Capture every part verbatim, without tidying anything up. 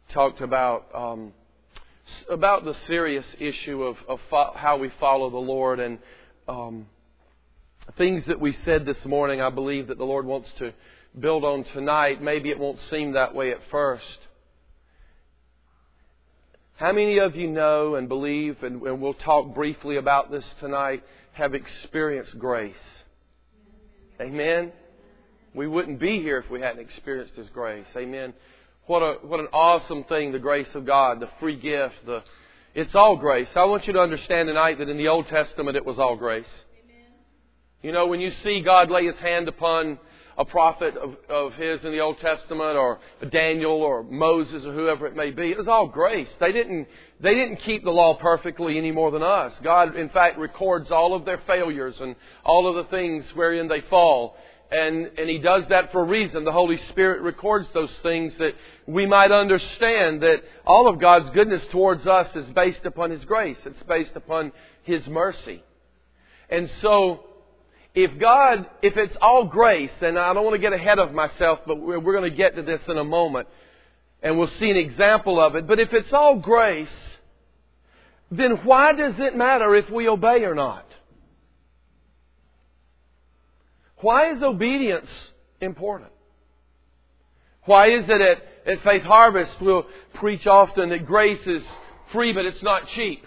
talked about um, about the serious issue of, of fo- how we follow the Lord, and um, things that we said this morning. I believe that the Lord wants to build on tonight. Maybe it won't seem that way at first. How many of you know and believe, and, and we'll talk briefly about this tonight, have experienced grace? Amen? We wouldn't be here if we hadn't experienced His grace. Amen? What a what an awesome thing, the grace of God, the free gift. The It's all grace. I want you to understand tonight that in the Old Testament it was all grace. Amen. You know, when you see God lay His hand upon a prophet of, of His in the Old Testament, or Daniel or Moses or whoever it may be, it was all grace. They didn't they didn't keep the law perfectly any more than us. God, in fact, records all of their failures and all of the things wherein they fall. And, and He does that for a reason. The Holy Spirit records those things that we might understand that all of God's goodness towards us is based upon His grace. It's based upon His mercy. And so, if God, if it's all grace, and I don't want to get ahead of myself, but we're, we're going to get to this in a moment, and we'll see an example of it. But if it's all grace, then why does it matter if we obey or not? Why is obedience important? Why is it at, at Faith Harvest we'll preach often that grace is free but it's not cheap?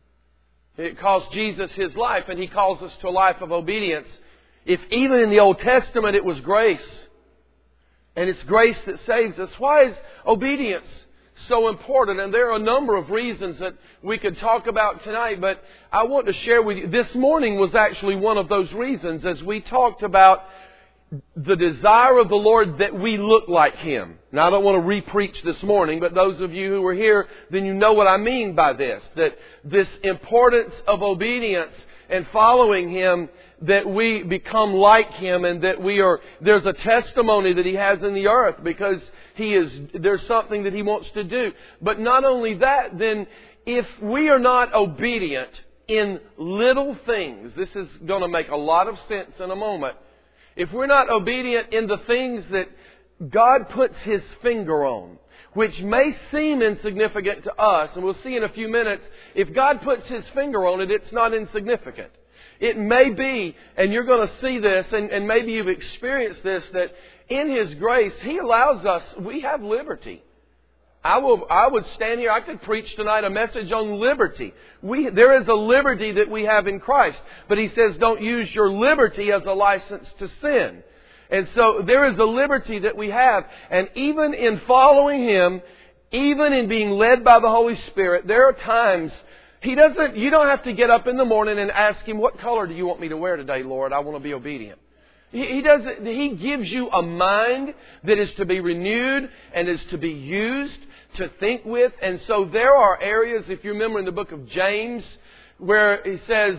It cost Jesus His life, and He calls us to a life of obedience. If even in the Old Testament it was grace, and it's grace that saves us, why is obedience so important? And there are a number of reasons that we could talk about tonight, but I want to share with you. This morning was actually one of those reasons, as we talked about the desire of the Lord that we look like Him. Now, I don't want to re-preach this morning, but those of you who were here, then you know what I mean by this. That this importance of obedience and following Him, that we become like Him, and that we are, there's a testimony that He has in the earth because He is, there's something that He wants to do. But not only that, then if we are not obedient in little things, this is going to make a lot of sense in a moment. If we're not obedient in the things that God puts His finger on, which may seem insignificant to us, and we'll see in a few minutes, if God puts His finger on it, it's not insignificant. It may be, and you're going to see this, and, and maybe you've experienced this, that in His grace, He allows us, we have liberty. I will. I would stand here, I could preach tonight a message on liberty. We, there is a liberty that we have in Christ. But He says, don't use your liberty as a license to sin. And so there is a liberty that we have. And even in following Him, even in being led by the Holy Spirit, there are times He doesn't, you don't have to get up in the morning and ask Him, what color do you want me to wear today, Lord? I want to be obedient. He, he doesn't, He gives you a mind that is to be renewed and is to be used to think with. And so there are areas, if you remember in the book of James, where He says,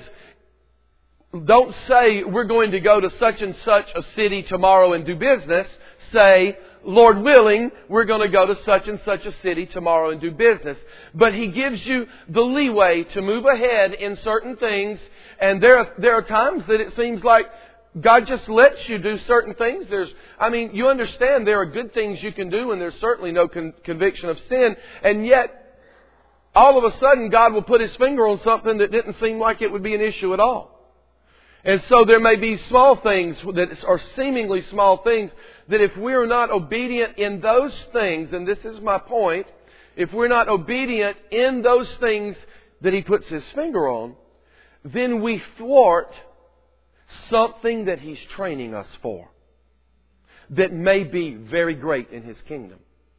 don't say we're going to go to such and such a city tomorrow and do business. Say, Lord willing, we're going to go to such and such a city tomorrow and do business. But He gives you the leeway to move ahead in certain things. And there are, there are times that it seems like God just lets you do certain things. There's, I mean, you understand there are good things you can do, and there's certainly no con- conviction of sin. And yet, all of a sudden, God will put His finger on something that didn't seem like it would be an issue at all. And so there may be small things that are seemingly small things that if we're not obedient in those things, and this is my point, if we're not obedient in those things that He puts His finger on, then we thwart something that He's training us for that may be very great in His kingdom.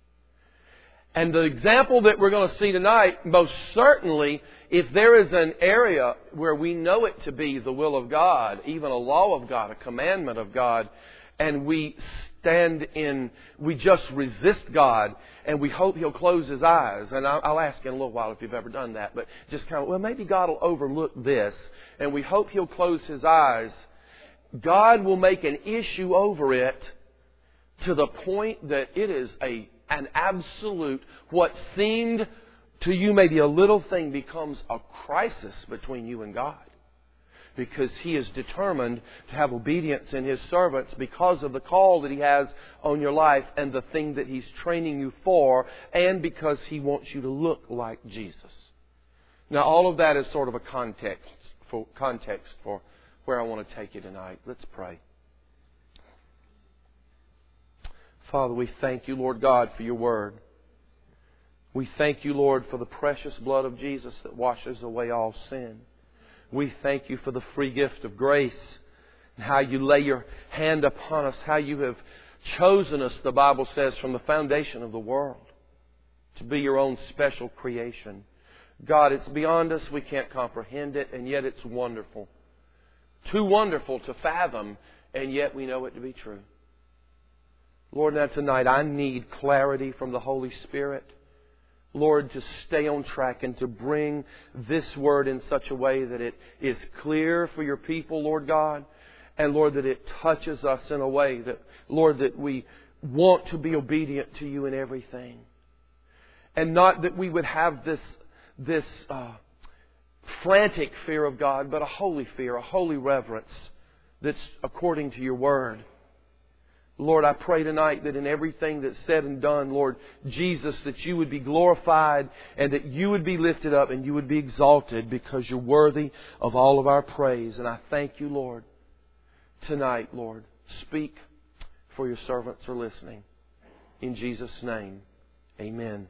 And the example that we're going to see tonight, most certainly, if there is an area where we know it to be the will of God, even a law of God, a commandment of God, and we stand in, we just resist God, and we hope He'll close His eyes. And I'll, I'll ask in a little while if you've ever done that, but just kind of, well, maybe God will overlook this, and we hope He'll close His eyes. God will make an issue over it to the point that it is a an absolute, what seemed to you maybe a little thing becomes a crisis between you and God. because He is determined to have obedience in His servants because of the call that He has on your life and the thing that He's training you for, and because He wants you to look like Jesus. Now, all of that is sort of a context for, context for where I want to take you tonight. Let's pray. Father, we thank You, Lord God, for Your Word. We thank You, Lord, for the precious blood of Jesus that washes away all sin. We thank You for the free gift of grace and how You lay Your hand upon us, how You have chosen us, the Bible says, from the foundation of the world to be Your own special creation. God, it's beyond us. We can't comprehend it, and yet it's wonderful. Too wonderful to fathom, and yet we know it to be true. Lord, now tonight I need clarity from the Holy Spirit. Lord, to stay on track and to bring this Word in such a way that it is clear for Your people, Lord God. And Lord, that it touches us in a way that, Lord, that we want to be obedient to You in everything. And not that we would have this, this uh, frantic fear of God, but a holy fear, a holy reverence that's according to Your Word. Lord, I pray tonight that in everything that's said and done, Lord Jesus, that You would be glorified and that You would be lifted up and You would be exalted because You're worthy of all of our praise. And I thank You, Lord, tonight, Lord. Speak, for Your servants are listening. In Jesus' name, amen.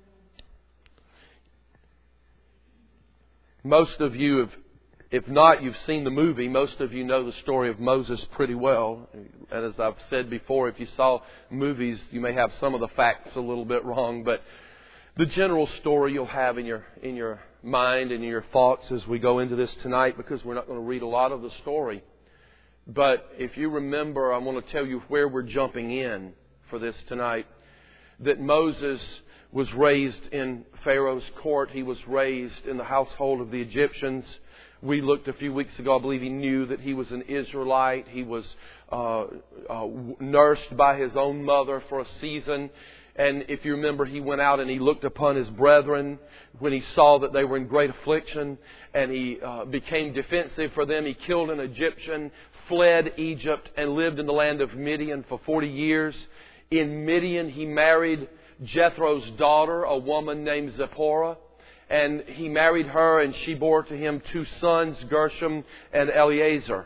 Most of you have, if not, you've seen the movie. Most of you know the story of Moses pretty well. And as I've said before, if you saw movies, you may have some of the facts a little bit wrong. But the general story you'll have in your in your mind and in your thoughts as we go into this tonight, because we're not going to read a lot of the story. But if you remember, I want to tell you where we're jumping in for this tonight. That Moses was raised in Pharaoh's court. He was raised in the household of the Egyptians. We looked a few weeks ago, I believe he knew that he was an Israelite. He was uh, uh, nursed by his own mother for a season. And if you remember, he went out and he looked upon his brethren when he saw that they were in great affliction. And he uh, became defensive for them. He killed an Egyptian, fled Egypt, and lived in the land of Midian for forty years. In Midian, he married Jethro's daughter, a woman named Zipporah. And he married her, and she bore to him two sons, Gershom and Eleazar.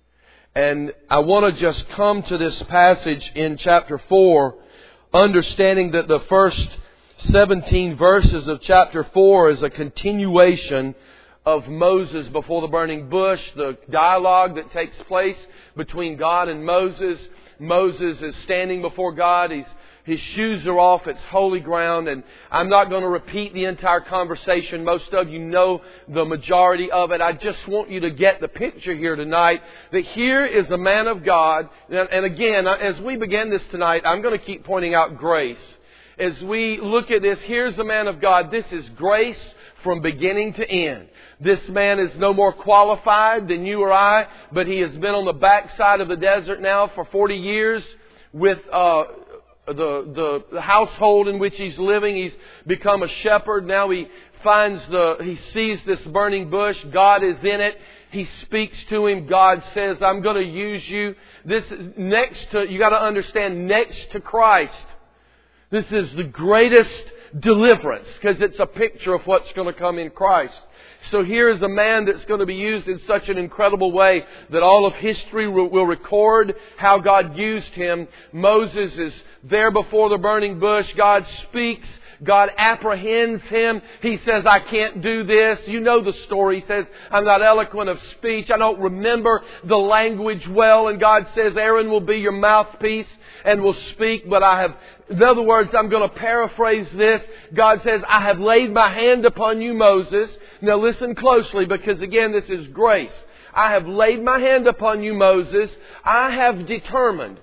And I want to just come to this passage in chapter four, understanding that the first seventeen verses of chapter four is a continuation of Moses before the burning bush, the dialogue that takes place between God and Moses. Moses is standing before God. He's His shoes are off. It's holy ground. And I'm not going to repeat the entire conversation. Most of you know the majority of it. I just want you to get the picture here tonight that here is a man of God. And again, as we begin this tonight, I'm going to keep pointing out grace. As we look at this, here's a man of God. This is grace from beginning to end. This man is no more qualified than you or I, but he has been on the backside of the desert now for forty years with uh, the, the the household in which he's living. He's become a shepherd. Now he finds the he sees this burning bush. God is in it. He speaks to him. God says, "I'm going to use you." This next to you got to understand, next to Christ, this is the greatest deliverance, because it's a picture of what's going to come in Christ. So here is a man that's going to be used in such an incredible way that all of history will record how God used him. Moses is there before the burning bush. God speaks. God apprehends him. He says, "I can't do this." You know the story. He says, "I'm not eloquent of speech. I don't remember the language well." And God says, "Aaron will be your mouthpiece and will speak." But I have, in other words, I'm going to paraphrase this. God says, "I have laid my hand upon you, Moses." Now listen closely, because again, this is grace. "I have laid my hand upon you, Moses. I have determined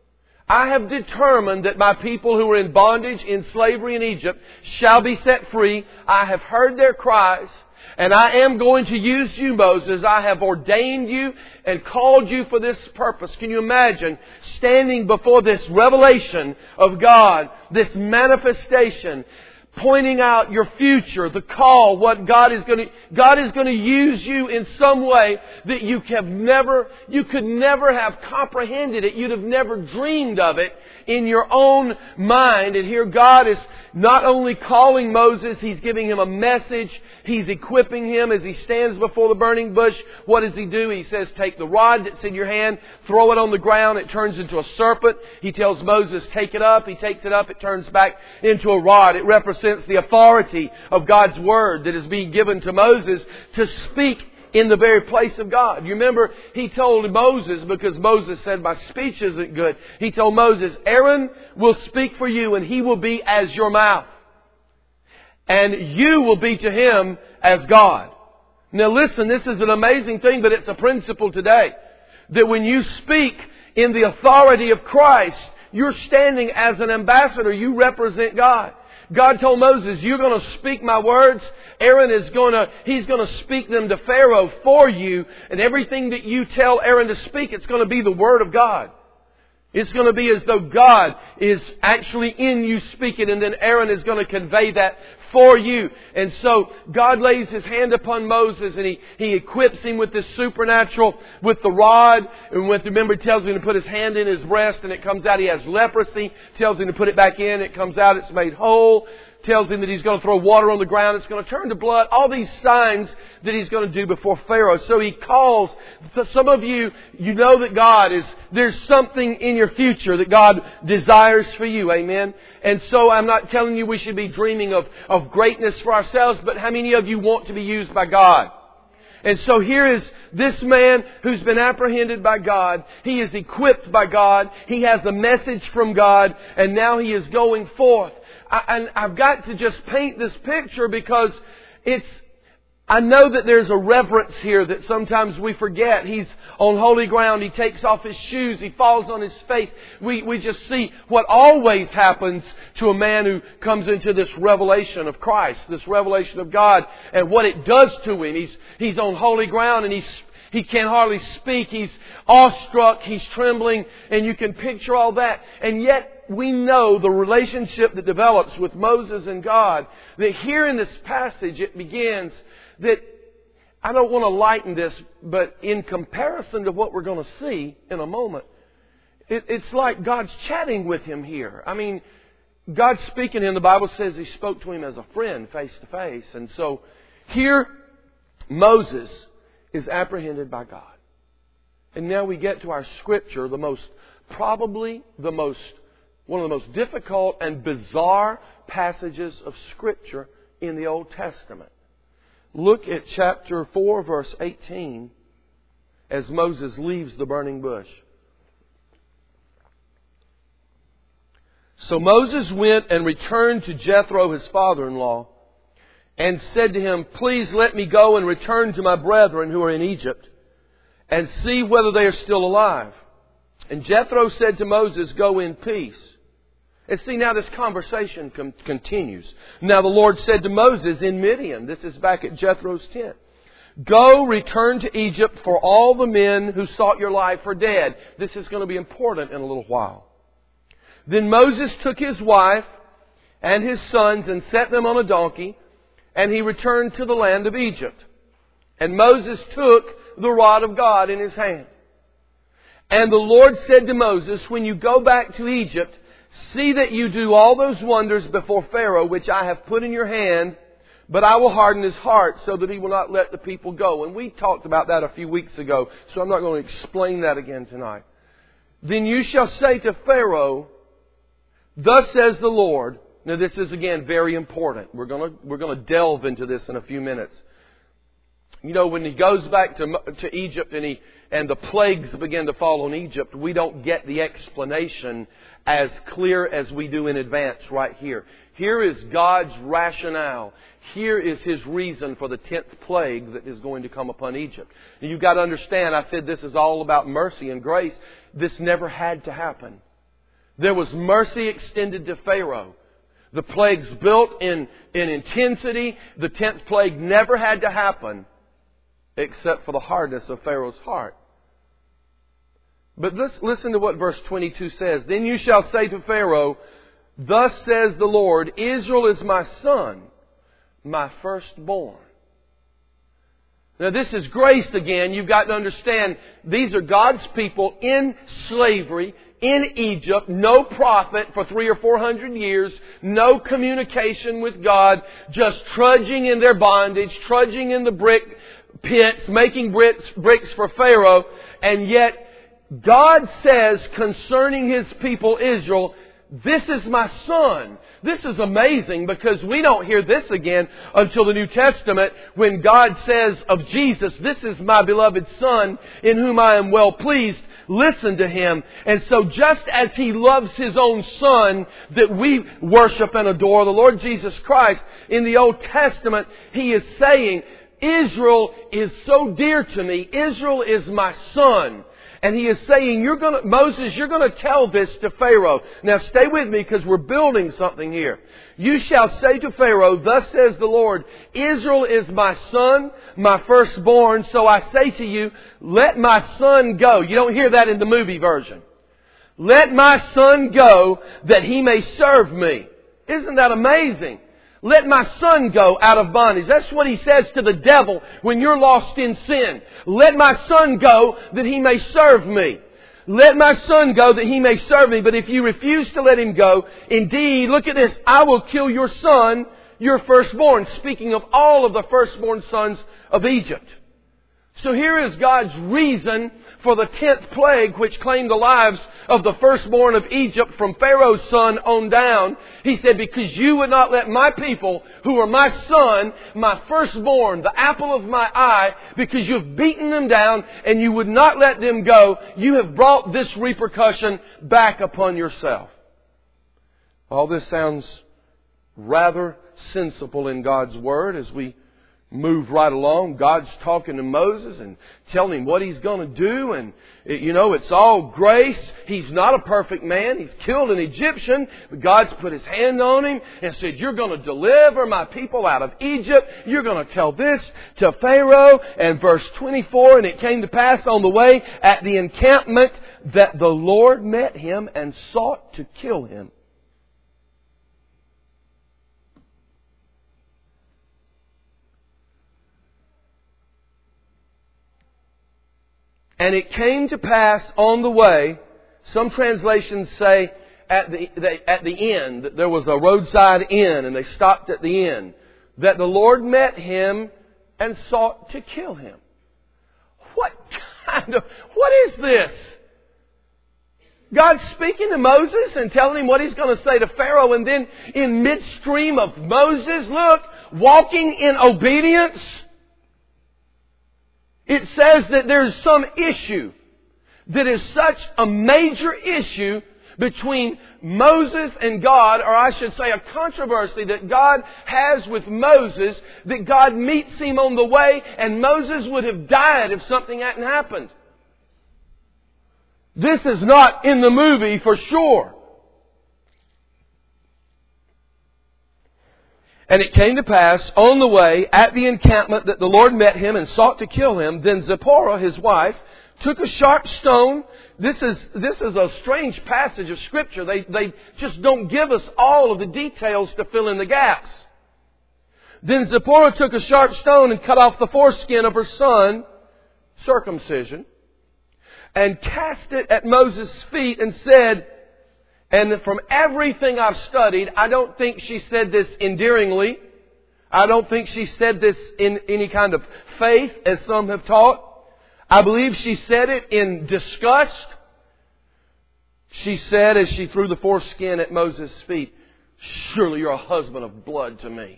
I have determined that my people who are in bondage, in slavery in Egypt, shall be set free. I have heard their cries, and I am going to use you, Moses. I have ordained you and called you for this purpose." Can you imagine standing before this revelation of God, this manifestation, pointing out your future, the call, what God is going to, God is going to use you in some way that you have never, you could never have comprehended it. You'd have never dreamed of it in your own mind. And here God is not only calling Moses, He's giving him a message. He's equipping him as he stands before the burning bush. What does He do? He says, take the rod that's in your hand, throw it on the ground. It turns into a serpent. He tells Moses, take it up. He takes it up. It turns back into a rod. It represents the authority of God's Word that is being given to Moses to speak in the very place of God. You remember, He told Moses, because Moses said, my speech isn't good. He told Moses, Aaron will speak for you and he will be as your mouth. And you will be to him as God. Now listen, this is an amazing thing, but it's a principle today. That when you speak in the authority of Christ, you're standing as an ambassador. You represent God. God told Moses, you're going to speak my words. Aaron is going to, he's going to speak them to Pharaoh for you. And everything that you tell Aaron to speak, it's going to be the Word of God. It's going to be as though God is actually in you speaking, and then Aaron is going to convey that for you. And so God lays His hand upon Moses, and He, he equips him with this supernatural, with the rod. And with, remember, He tells him to put his hand in his breast and it comes out. He has leprosy. Tells him to put it back in. It comes out. It's made whole. Tells him that he's going to throw water on the ground. It's going to turn to blood. All these signs that he's going to do before Pharaoh. So he calls. Some of you, you know that God is, there's something in your future that God desires for you. Amen. And so I'm not telling you we should be dreaming of, of greatness for ourselves, but how many of you want to be used by God? And so here is this man who's been apprehended by God. He is equipped by God. He has a message from God. And now he is going forth. I, and I've got to just paint this picture because it's, I know that there's a reverence here that sometimes we forget. He's on holy ground. He takes off his shoes. He falls on his face. We, we just see what always happens to a man who comes into this revelation of Christ, this revelation of God, and what it does to him. He's, he's on holy ground and he's, he can't hardly speak. He's awestruck. He's trembling. And you can picture all that. And yet we know the relationship that develops with Moses and God. That here in this passage it begins that, I don't want to lighten this, but in comparison to what we're going to see in a moment, it, it's like God's chatting with him here. I mean, God's speaking to him. The Bible says He spoke to him as a friend, face to face. And so here Moses is apprehended by God. And now we get to our scripture, the most, probably the most, one of the most difficult and bizarre passages of Scripture in the Old Testament. Look at chapter four, verse eighteen, as Moses leaves the burning bush. So Moses went and returned to Jethro, his father-in-law, and said to him, please let me go and return to my brethren who are in Egypt, and see whether they are still alive. And Jethro said to Moses, go in peace. And see, now this conversation com- continues. Now the Lord said to Moses in Midian, this is back at Jethro's tent, go, return to Egypt, for all the men who sought your life are dead. This is going to be important in a little while. Then Moses took his wife and his sons and set them on a donkey, and he returned to the land of Egypt. And Moses took the rod of God in his hand. And the Lord said to Moses, when you go back to Egypt, see that you do all those wonders before Pharaoh, which I have put in your hand, but I will harden his heart so that he will not let the people go. And we talked about that a few weeks ago, so I'm not going to explain that again tonight. Then you shall say to Pharaoh, thus says the Lord. Now this is again very important. We're going to, we're going to delve into this in a few minutes. You know, when he goes back to, to Egypt and he, and the plagues begin to fall on Egypt, we don't get the explanation as clear as we do in advance right here. Here is God's rationale. Here is His reason for the tenth plague that is going to come upon Egypt. And you've got to understand, I said this is all about mercy and grace. This never had to happen. There was mercy extended to Pharaoh. The plagues built in, in intensity. The tenth plague never had to happen except for the hardness of Pharaoh's heart. But let's listen to what verse twenty-two says. Then you shall say to Pharaoh, Thus says the Lord, Israel is my son, my firstborn. Now this is grace again. You've got to understand, these are God's people in slavery, in Egypt, no prophet for three or four hundred years, no communication with God, just trudging in their bondage, trudging in the brick pits, making bricks, bricks for Pharaoh. And yet, God says concerning His people Israel, this is my son. This is amazing because we don't hear this again until the New Testament when God says of Jesus, this is my beloved Son in whom I am well pleased. Listen to Him. And so just as He loves His own Son that we worship and adore, the Lord Jesus Christ, in the Old Testament, He is saying, Israel is so dear to me. Israel is my son. And He is saying, "You're going to, Moses, you're going to tell this to Pharaoh." Now stay with me because we're building something here. "You shall say to Pharaoh, thus says the Lord, Israel is my son, my firstborn. So I say to you, let my son go." You don't hear that in the movie version. "Let my son go that he may serve me." Isn't that amazing? Let my son go out of bondage. That's what He says to the devil when you're lost in sin. Let my son go that he may serve me. Let my son go that he may serve me. But if you refuse to let him go, indeed, look at this, I will kill your son, your firstborn. Speaking of all of the firstborn sons of Egypt. So here is God's reason for the tenth plague which claimed the lives of the firstborn of Egypt from Pharaoh's son on down. He said, because you would not let my people, who are my son, my firstborn, the apple of my eye, because you've beaten them down and you would not let them go, you have brought this repercussion back upon yourself. All this sounds rather sensible in God's Word as we move right along. God's talking to Moses and telling him what He's going to do. And, you know, it's all grace. He's not a perfect man. He's killed an Egyptian. But God's put His hand on him and said, you're going to deliver my people out of Egypt. You're going to tell this to Pharaoh. And verse twenty-four, and it came to pass on the way at the encampment that the Lord met him and sought to kill him. And it came to pass on the way, some translations say at the, the, at the end, that there was a roadside inn and they stopped at the inn, that the Lord met him and sought to kill him. What kind of, what is this? God's speaking to Moses and telling him what He's going to say to Pharaoh, and then in midstream of Moses, look, walking in obedience, it says that there's some issue that is such a major issue between Moses and God, or I should say a controversy that God has with Moses, that God meets him on the way and Moses would have died if something hadn't happened. This is not in the movie for sure. And it came to pass on the way at the encampment that the Lord met him and sought to kill him. Then Zipporah, his wife, took a sharp stone. This is, this is a strange passage of Scripture. They, they just don't give us all of the details to fill in the gaps. Then Zipporah took a sharp stone and cut off the foreskin of her son, circumcision, and cast it at Moses' feet and said, and from everything I've studied, I don't think she said this endearingly. I don't think she said this in any kind of faith, as some have taught. I believe she said it in disgust. She said, as she threw the foreskin at Moses' feet, surely you're a husband of blood to me.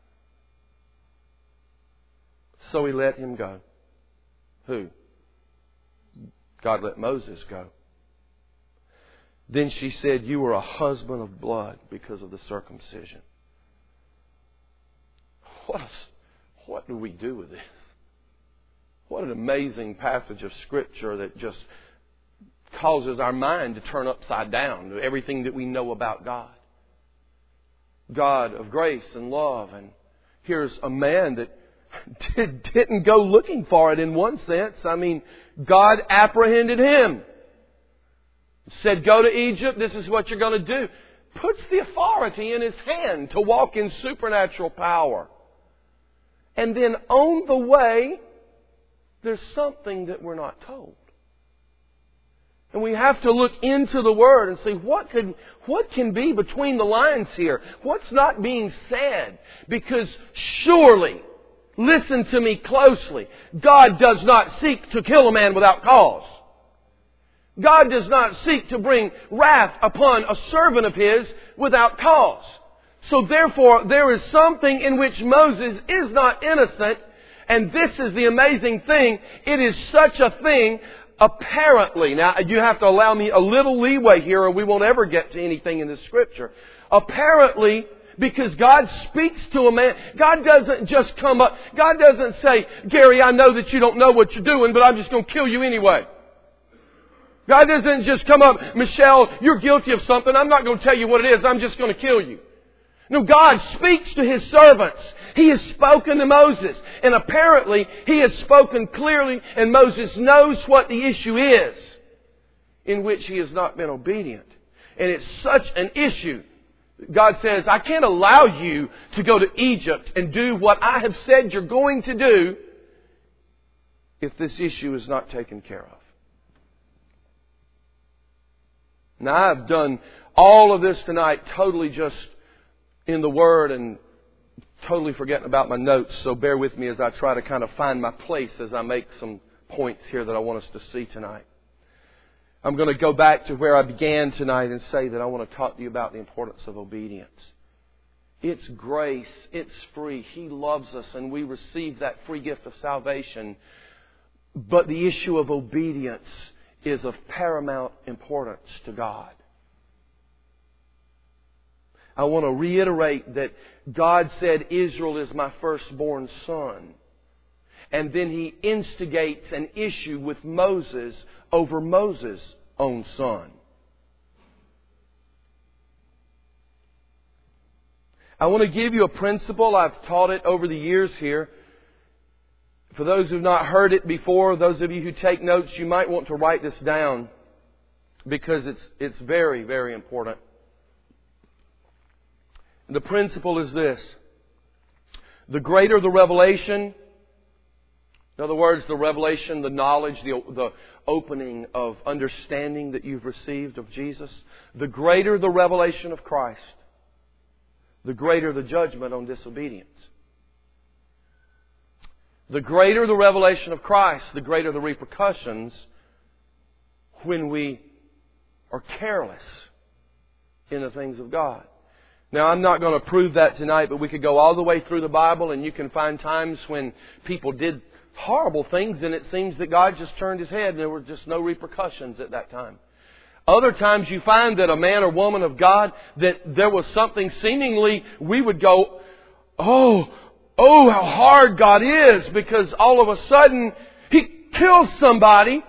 So He let him go. Who? God let Moses go. Then she said, you are a husband of blood because of the circumcision. What, a, what do we do with this? What an amazing passage of Scripture that just causes our mind to turn upside down to everything that we know about God. God of grace and love. And here's a man that did, didn't go looking for it in one sense. I mean, God apprehended him. Said, go to Egypt, this is what you're going to do. puts the authority in his hand to walk in supernatural power. And then on the way, there's something that we're not told. And we have to look into the Word and see what could, what can be between the lines here. What's not being said? Because surely, listen to me closely, God does not seek to kill a man without cause. God does not seek to bring wrath upon a servant of His without cause. So therefore, there is something in which Moses is not innocent. And this is the amazing thing. It is such a thing, apparently. Now, you have to allow me a little leeway here or we won't ever get to anything in the Scripture. Apparently, because God speaks to a man. God doesn't just come up. God doesn't say, Gary, I know that you don't know what you're doing, but I'm just going to kill you anyway. God doesn't just come up, Michelle, you're guilty of something. I'm not going to tell you what it is. I'm just going to kill you. No, God speaks to His servants. He has spoken to Moses. And apparently, He has spoken clearly, and Moses knows what the issue is in which he has not been obedient. And it's such an issue. God says, I can't allow you to go to Egypt and do what I have said you're going to do if this issue is not taken care of. Now, I've done all of this tonight totally just in the Word and totally forgetting about my notes. So bear with me as I try to kind of find my place as I make some points here that I want us to see tonight. I'm going to go back to where I began tonight and say that I want to talk to you about the importance of obedience. It's grace. It's free. He loves us and we receive that free gift of salvation. But the issue of obedience is of paramount importance to God. I want to reiterate that God said, Israel is my firstborn son. And then He instigates an issue with Moses over Moses' own son. I want to give you a principle. I've taught it over the years here. For those who have not heard it before, those of you who take notes, you might want to write this down because it's, it's very, very important. The principle is this. The greater the revelation, in other words, the revelation, the knowledge, the, the opening of understanding that you've received of Jesus, the greater the revelation of Christ, the greater the judgment on disobedience. The greater the revelation of Christ, the greater the repercussions when we are careless in the things of God. Now, I'm not going to prove that tonight, but we could go all the way through the Bible and you can find times when people did horrible things and it seems that God just turned His head and there were just no repercussions at that time. Other times you find that a man or woman of God, that there was something seemingly we would go, oh, oh, how hard God is, because all of a sudden He kills somebody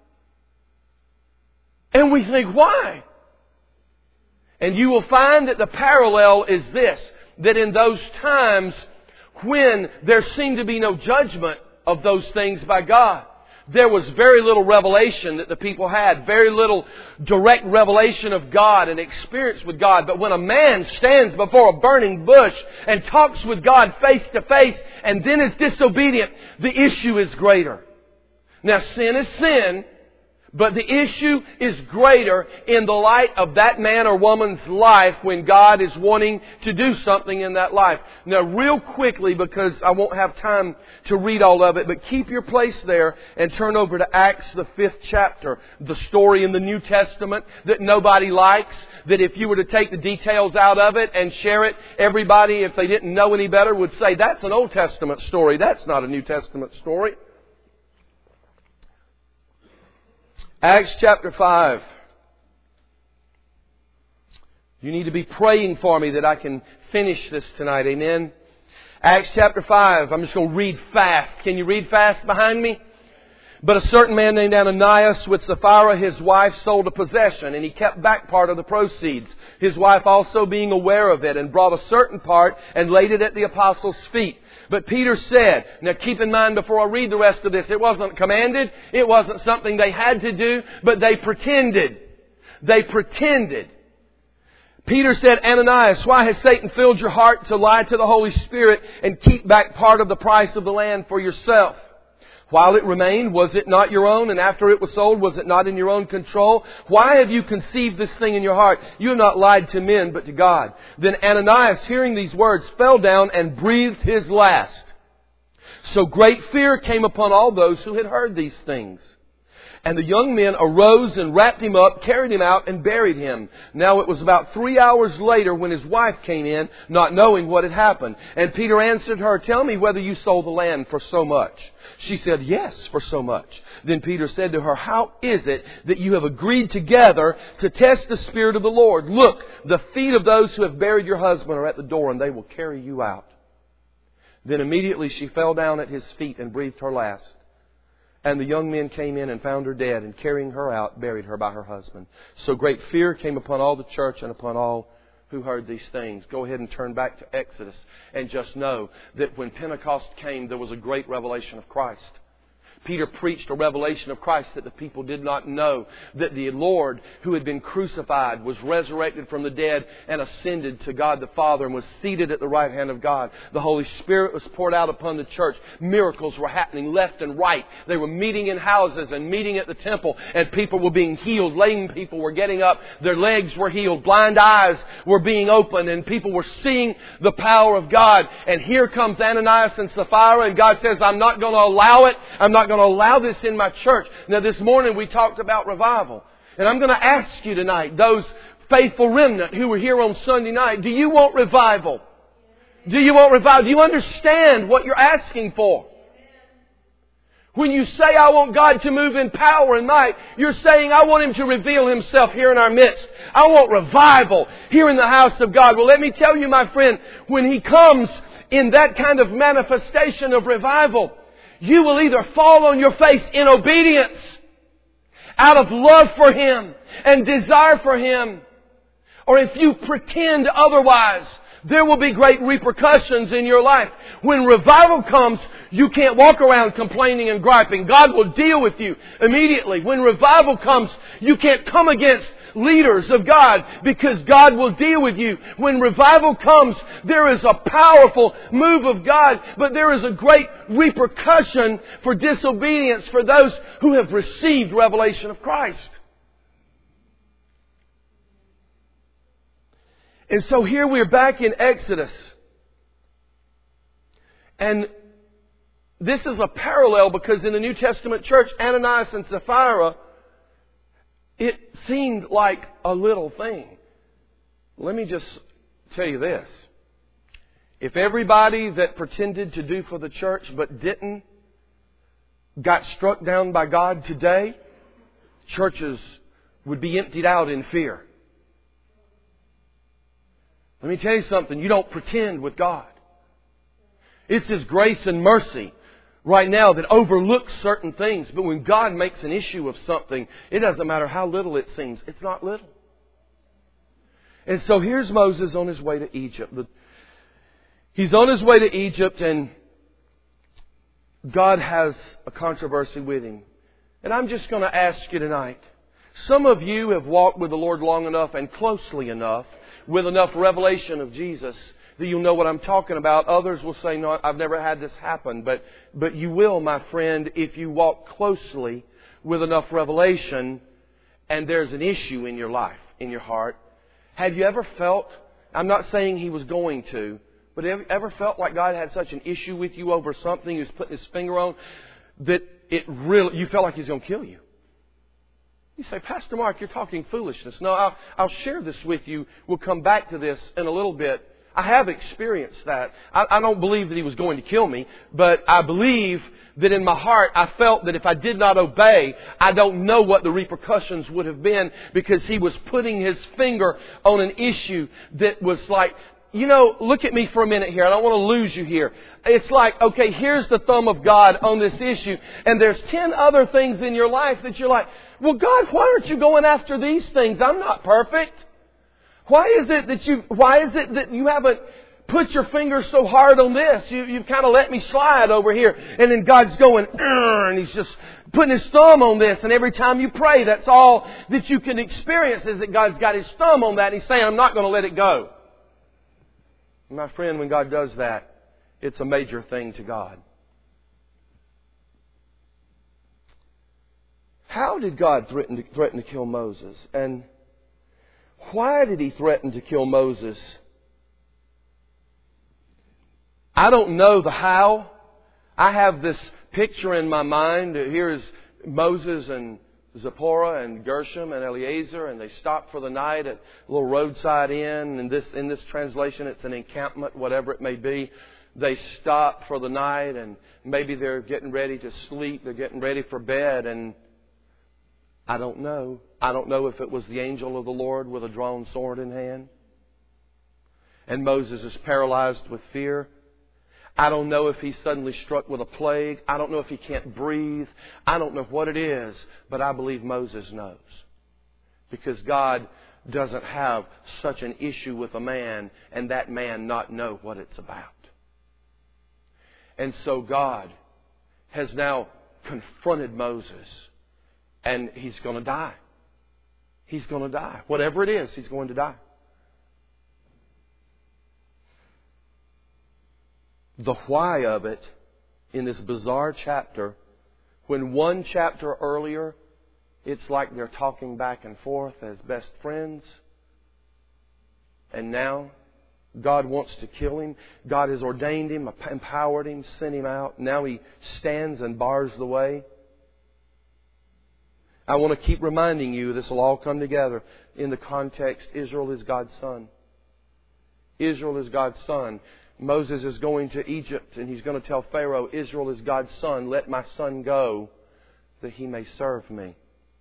and we think, why? And you will find that the parallel is this, that in those times when there seemed to be no judgment of those things by God, there was very little revelation that the people had, very little direct revelation of God and experience with God. But when a man stands before a burning bush and talks with God face to face and then is disobedient, the issue is greater. Now, sin is sin. But the issue is greater in the light of that man or woman's life when God is wanting to do something in that life. Now, real quickly, because I won't have time to read all of it, but keep your place there and turn over to Acts, the fifth chapter. The story in the New Testament that nobody likes, that if you were to take the details out of it and share it, everybody, if they didn't know any better, would say, that's an Old Testament story. That's not a New Testament story. Acts chapter five. You need to be praying for me that I can finish this tonight. Amen. Acts chapter five. I'm just going to read fast. Can you read fast behind me? But a certain man named Ananias with Sapphira, his wife, sold a possession, and he kept back part of the proceeds. His wife also being aware of it, and brought a certain part and laid it at the apostles' feet. But Peter said, now keep in mind before I read the rest of this, it wasn't commanded, it wasn't something they had to do, but they pretended. They pretended. Peter said, Ananias, why has Satan filled your heart to lie to the Holy Spirit and keep back part of the price of the land for yourself? While it remained, was it not your own? And after it was sold, was it not in your own control? Why have you conceived this thing in your heart? You have not lied to men, but to God. Then Ananias, hearing these words, fell down and breathed his last. So great fear came upon all those who had heard these things. And the young men arose and wrapped him up, carried him out, and buried him. Now it was about three hours later when his wife came in, not knowing what had happened. And Peter answered her, tell me whether you sold the land for so much. She said, yes, for so much. Then Peter said to her, how is it that you have agreed together to test the Spirit of the Lord? Look, the feet of those who have buried your husband are at the door, and they will carry you out. Then immediately she fell down at his feet and breathed her last. And the young men came in and found her dead, and carrying her out, buried her by her husband. So great fear came upon all the church and upon all who heard these things. Go ahead and turn back to Exodus and just know that when Pentecost came, there was a great revelation of Christ. Peter preached a revelation of Christ that the people did not know. That the Lord who had been crucified was resurrected from the dead and ascended to God the Father and was seated at the right hand of God. The Holy Spirit was poured out upon the church. Miracles were happening left and right. They were meeting in houses and meeting at the temple, and people were being healed. Lame people were getting up. Their legs were healed. Blind eyes were being opened, and people were seeing the power of God. And here comes Ananias and Sapphira, and God says, I'm not going to allow it. I'm not going to allow this in my church. Now this morning we talked about revival. And I'm going to ask you tonight, those faithful remnant who were here on Sunday night, do you want revival? Do you want revival? Do you understand what you're asking for? When you say, I want God to move in power and might, you're saying, I want Him to reveal Himself here in our midst. I want revival here in the house of God. Well, let me tell you, my friend, when He comes in that kind of manifestation of revival, you will either fall on your face in obedience out of love for Him and desire for Him, or if you pretend otherwise, there will be great repercussions in your life. When revival comes, you can't walk around complaining and griping. God will deal with you immediately. When revival comes, you can't come against leaders of God because God will deal with you. When revival comes, there is a powerful move of God, but there is a great repercussion for disobedience for those who have received revelation of Christ. And so here we're back in Exodus. And this is a parallel because in the New Testament church, Ananias and Sapphira, it seemed like a little thing. Let me just tell you this. If everybody that pretended to do for the church but didn't got struck down by God today, churches would be emptied out in fear. Let me tell you something. You don't pretend with God. It's His grace and mercy right now that overlooks certain things. But when God makes an issue of something, it doesn't matter how little it seems. It's not little. And so here's Moses on his way to Egypt. He's on his way to Egypt, and God has a controversy with him. And I'm just going to ask you tonight. Some of you have walked with the Lord long enough and closely enough with enough revelation of Jesus that you'll know what I'm talking about. Others will say, no, I've never had this happen. But, but you will, my friend, if you walk closely with enough revelation and there's an issue in your life, in your heart. Have you ever felt, I'm not saying He was going to, but have you ever felt like God had such an issue with you over something He was putting His finger on that it really, you felt like He's going to kill you? You say, Pastor Mark, you're talking foolishness. No, I'll, I'll share this with you. We'll come back to this in a little bit. I have experienced that. I, I don't believe that He was going to kill me, but I believe that in my heart I felt that if I did not obey, I don't know what the repercussions would have been, because He was putting His finger on an issue that was like, you know, look at me for a minute here. I don't want to lose you here. It's like, okay, here's the thumb of God on this issue, and there's ten other things in your life that you're like, well, God, why aren't you going after these things? I'm not perfect. Why is it that you, why is it that you haven't put your finger so hard on this. You, you've kind of let me slide over here. And then God's going, and He's just putting His thumb on this. And every time you pray, that's all that you can experience is that God's got His thumb on that. And He's saying, I'm not going to let it go. My friend, when God does that, it's a major thing to God. How did God threaten to, threaten to kill Moses? And why did He threaten to kill Moses? I don't know the how. I have this picture in my mind. Here is Moses and Zipporah and Gershom and Eliezer, and they stop for the night at a little roadside inn. And this, in this translation, it's an encampment, whatever it may be. They stop for the night, and maybe they're getting ready to sleep. They're getting ready for bed, and I don't know. I don't know if it was the angel of the Lord with a drawn sword in hand. And Moses is paralyzed with fear. I don't know if he's suddenly struck with a plague. I don't know if he can't breathe. I don't know what it is. But I believe Moses knows. Because God doesn't have such an issue with a man and that man not know what it's about. And so God has now confronted Moses. And he's going to die. He's going to die. Whatever it is, he's going to die. The why of it in this bizarre chapter, when one chapter earlier, it's like they're talking back and forth as best friends. And now God wants to kill him. God has ordained him, empowered him, sent him out. Now he stands and bars the way. I want to keep reminding you, this will all come together in the context, Israel is God's son. Israel is God's son. Moses is going to Egypt and he's going to tell Pharaoh, Israel is God's son. Let my son go that he may serve me.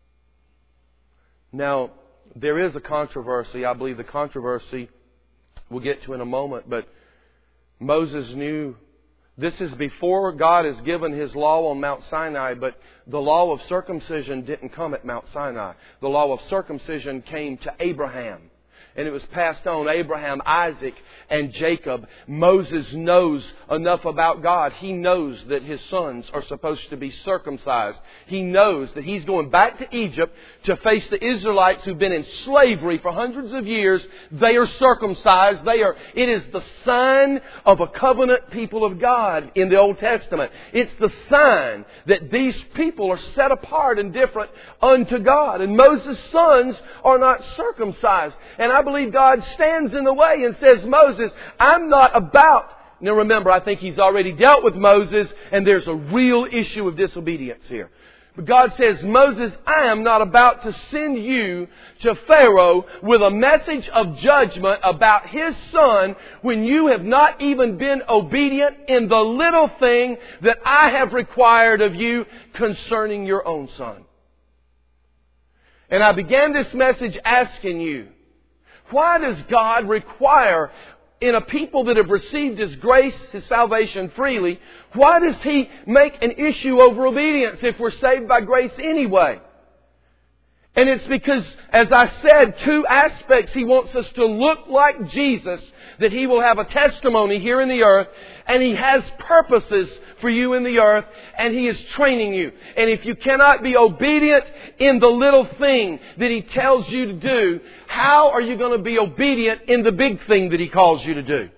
Now, there is a controversy. I believe the controversy we'll get to in a moment. But Moses knew. This is before God has given His law on Mount Sinai, but the law of circumcision didn't come at Mount Sinai. The law of circumcision came to Abraham. And it was passed on Abraham, Isaac, and Jacob. Moses knows enough about God. He knows that his sons are supposed to be circumcised. He knows that he's going back to Egypt to face the Israelites who've been in slavery for hundreds of years. They are circumcised. They are. It is the sign of a covenant people of God in the Old Testament. It's the sign that these people are set apart and different unto God. And Moses' sons are not circumcised. And I believe God stands in the way and says, Moses, I'm not about... Now remember, I think He's already dealt with Moses and there's a real issue of disobedience here. But God says, Moses, I am not about to send you to Pharaoh with a message of judgment about his son when you have not even been obedient in the little thing that I have required of you concerning your own son. And I began this message asking you, why does God require in a people that have received His grace, His salvation freely, why does He make an issue over obedience if we're saved by grace anyway? And it's because, as I said, two aspects. He wants us to look like Jesus, that He will have a testimony here in the earth, and He has purposes for you in the earth, and He is training you. And if you cannot be obedient in the little thing that He tells you to do, how are you going to be obedient in the big thing that He calls you to do?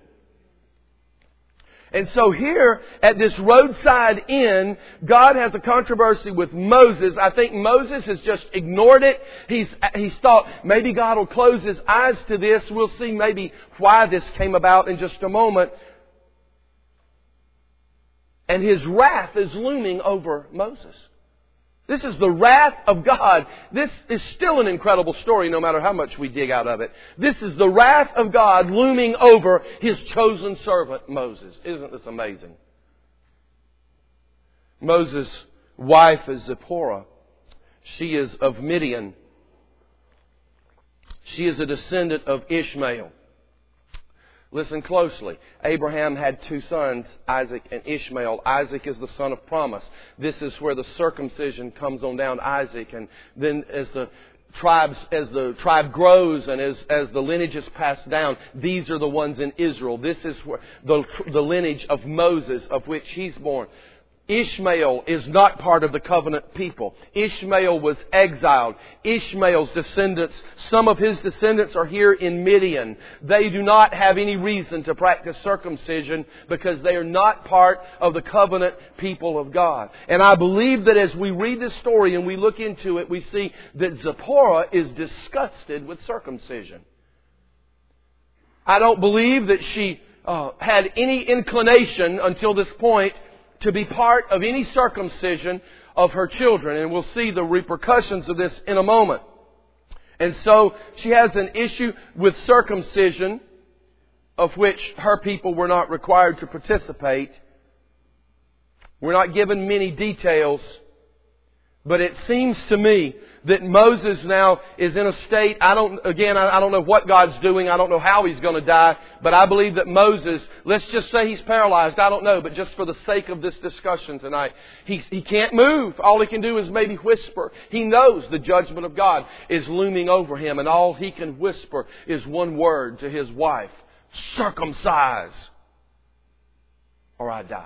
And so here at this roadside inn, God has a controversy with Moses. I think Moses has just ignored it. He's, he's thought maybe God will close His eyes to this. We'll see maybe why this came about in just a moment. And His wrath is looming over Moses. This is the wrath of God. This is still an incredible story no matter how much we dig out of it. This is the wrath of God looming over His chosen servant Moses. Isn't this amazing? Moses' wife is Zipporah. She is of Midian. She is a descendant of Ishmael. Listen closely. Abraham had two sons, Isaac and Ishmael. Isaac is the son of promise. This is where the circumcision comes on down Isaac. And then as the tribes, as the tribe grows and as, as the lineage is passed down, these are the ones in Israel. This is where the, the lineage of Moses, of which he's born. Ishmael is not part of the covenant people. Ishmael was exiled. Ishmael's descendants, some of his descendants are here in Midian. They do not have any reason to practice circumcision because they are not part of the covenant people of God. And I believe that as we read this story and we look into it, we see that Zipporah is disgusted with circumcision. I don't believe that she uh, had any inclination until this point to be part of any circumcision of her children. And we'll see the repercussions of this in a moment. And so she has an issue with circumcision, of which her people were not required to participate. We're not given many details, but it seems to me that Moses now is in a state, I don't, again, I don't know what God's doing. I don't know how he's going to die. But I believe that Moses, let's just say he's paralyzed. I don't know. But just for the sake of this discussion tonight, he, he can't move. All he can do is maybe whisper. He knows the judgment of God is looming over him. And all he can whisper is one word to his wife: circumcise, or I die.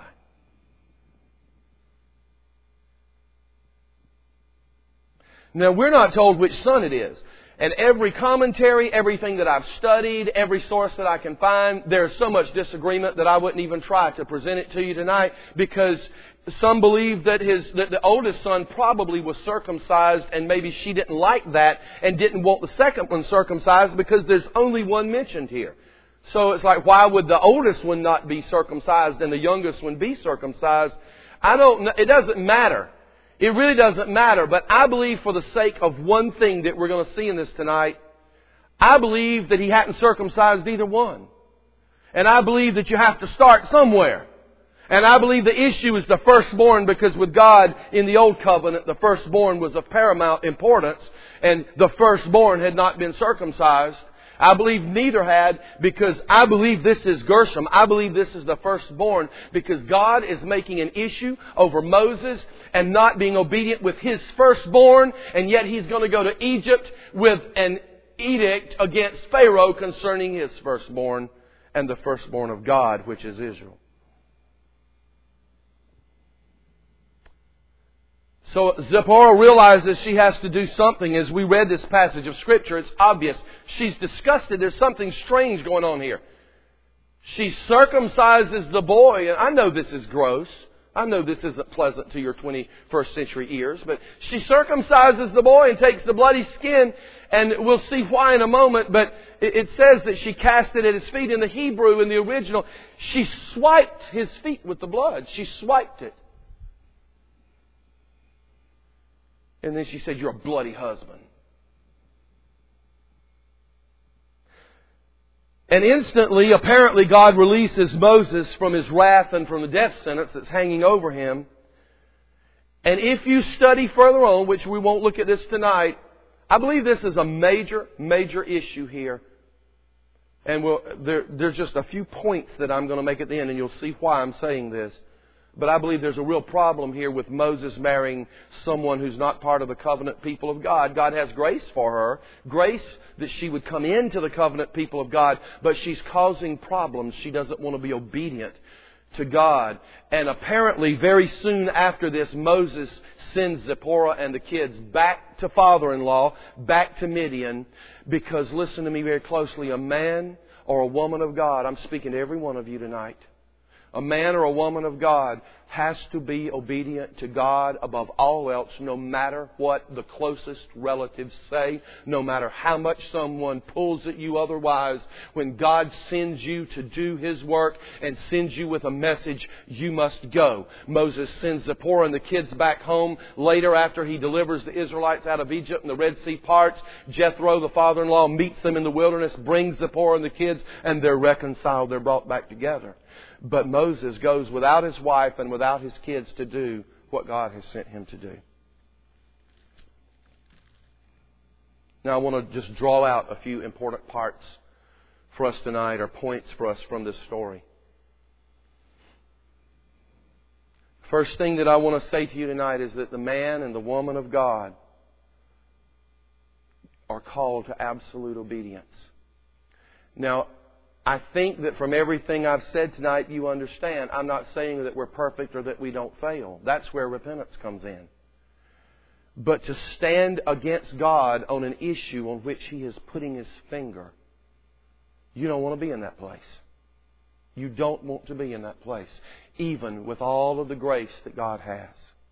Now, we're not told which son it is. And every commentary, everything that I've studied, every source that I can find, there's so much disagreement that I wouldn't even try to present it to you tonight, because some believe that his that the oldest son probably was circumcised, and maybe she didn't like that and didn't want the second one circumcised because there's only one mentioned here. So it's like, why would the oldest one not be circumcised and the youngest one be circumcised? I don't know. It doesn't matter. It really doesn't matter, but I believe for the sake of one thing that we're going to see in this tonight, I believe that he hadn't circumcised either one. And I believe that you have to start somewhere. And I believe the issue is the firstborn, because with God in the Old Covenant, the firstborn was of paramount importance, and the firstborn had not been circumcised. I believe neither had, because I believe this is Gershom. I believe this is the firstborn, because God is making an issue over Moses and not being obedient with his firstborn, and yet he's going to go to Egypt with an edict against Pharaoh concerning his firstborn and the firstborn of God, which is Israel. So Zipporah realizes she has to do something. As we read this passage of Scripture, it's obvious. She's disgusted. There's something strange going on here. She circumcises the boy. And I know this is gross. I know this isn't pleasant to your twenty-first century ears. But she circumcises the boy and takes the bloody skin. And we'll see why in a moment. But it says that she cast it at his feet. In the Hebrew, in the original, she swiped his feet with the blood. She swiped it. And then she said, "You're a bloody husband." And instantly, apparently, God releases Moses from his wrath and from the death sentence that's hanging over him. And if you study further on, which we won't look at this tonight, I believe this is a major, major issue here. And we'll, there, there's just a few points that I'm going to make at the end, and you'll see why I'm saying this. But I believe there's a real problem here with Moses marrying someone who's not part of the covenant people of God. God has grace for her. Grace that she would come into the covenant people of God. But she's causing problems. She doesn't want to be obedient to God. And apparently very soon after this, Moses sends Zipporah and the kids back to father-in-law, back to Midian. Because, listen to me very closely, a man or a woman of God, I'm speaking to every one of you tonight, a man or a woman of God has to be obedient to God above all else, no matter what the closest relatives say, no matter how much someone pulls at you otherwise. When God sends you to do His work and sends you with a message, you must go. Moses sends Zipporah and the kids back home. Later, after he delivers the Israelites out of Egypt and the Red Sea parts, Jethro, the father-in-law, meets them in the wilderness, brings Zipporah and the kids, and they're reconciled. They're brought back together. But Moses goes without his wife and without his kids to do what God has sent him to do. Now I want to just draw out a few important parts for us tonight, or points for us from this story. First thing that I want to say to you tonight is that the man and the woman of God are called to absolute obedience. Now, I think that from everything I've said tonight, you understand. I'm not saying that we're perfect or that we don't fail. That's where repentance comes in. But to stand against God on an issue on which He is putting His finger, you don't want to be in that place. You don't want to be in that place, even with all of the grace that God has.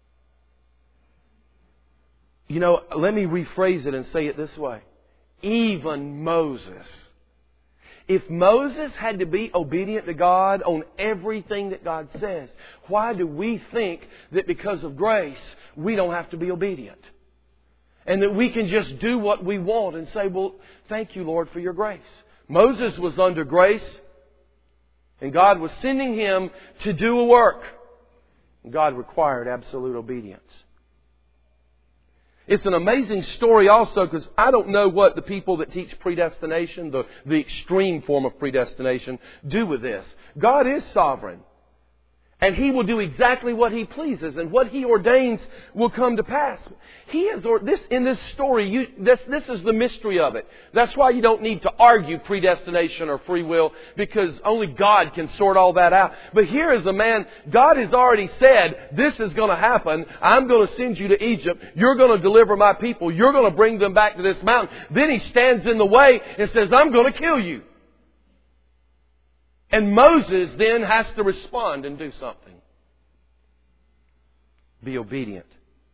You know, let me rephrase it and say it this way. Even Moses. If Moses had to be obedient to God on everything that God says, why do we think that because of grace, we don't have to be obedient? And that we can just do what we want and say, well, thank you, Lord, for your grace. Moses was under grace, and God was sending him to do a work. God required absolute obedience. It's an amazing story also because I don't know what the people that teach predestination, the, the extreme form of predestination, do with this. God is sovereign. And He will do exactly what He pleases, and what He ordains will come to pass. He has or this in this story. You, this this is the mystery of it. That's why you don't need to argue predestination or free will, because only God can sort all that out. But here is a man. God has already said, "This is going to happen. I'm going to send you to Egypt. You're going to deliver my people. You're going to bring them back to this mountain." Then He stands in the way and says, "I'm going to kill you." And Moses then has to respond and do something. Be obedient.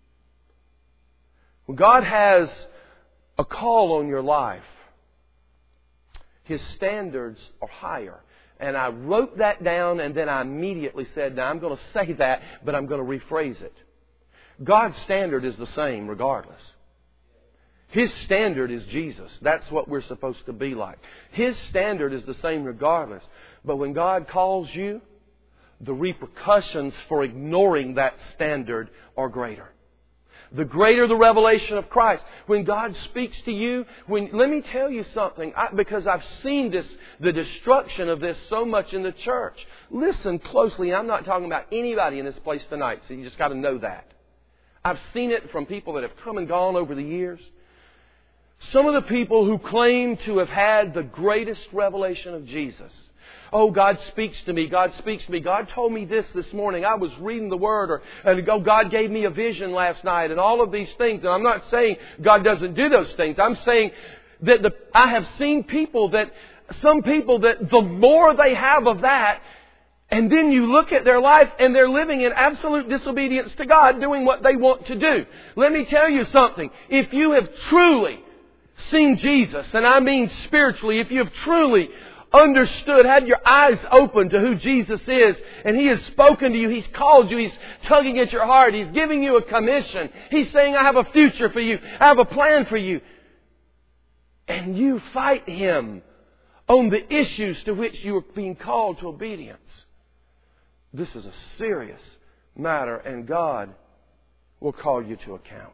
When God has a call on your life, His standards are higher. And I wrote that down, and then I immediately said, now I'm going to say that, but I'm going to rephrase it. God's standard is the same regardless. His standard is Jesus. That's what we're supposed to be like. His standard is the same regardless. But when God calls you, the repercussions for ignoring that standard are greater. The greater the revelation of Christ. When God speaks to you, when let me tell you something, I, because I've seen this, the destruction of this so much in the church. Listen closely. I'm not talking about anybody in this place tonight, so you just got to know that. I've seen it from people that have come and gone over the years. Some of the people who claim to have had the greatest revelation of Jesus. Oh, God speaks to me. God speaks to me. God told me this this morning. I was reading the Word. Or, and oh, God gave me a vision last night. And all of these things. And I'm not saying God doesn't do those things. I'm saying that the, I have seen people that, some people that the more they have of that, and then you look at their life and they're living in absolute disobedience to God, doing what they want to do. Let me tell you something. If you have truly seen Jesus, and I mean spiritually, if you have truly understood, had your eyes open to who Jesus is, and He has spoken to you, He's called you, He's tugging at your heart, He's giving you a commission, He's saying, I have a future for you, I have a plan for you, and you fight Him on the issues to which you are being called to obedience. This is a serious matter, and God will call you to account.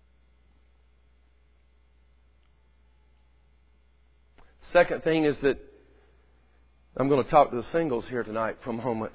Second thing is that I'm going to talk to the singles here tonight for a moment.